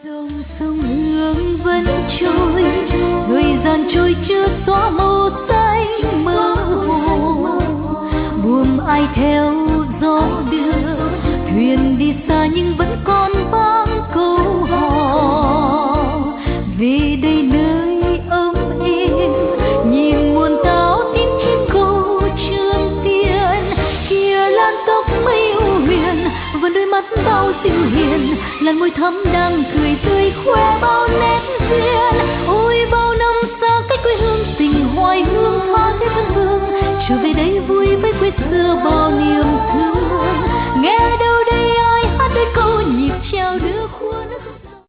dòng sông Hương vẫn trôi, người dàn trôi chưa xóa màu xanh mơ hồ. Buồm ai theo gió đưa, thuyền đi xa nhưng vẫn còn vang câu hò. Về đây nơi ấm êm, nhìn muôn táo tím chim câu Trường Tiên. Kia lan tóc mây u huyền, vẫn đôi mắt bao dịu hiền, làn môi thắm đang cười tươi khoe bao nét duyên.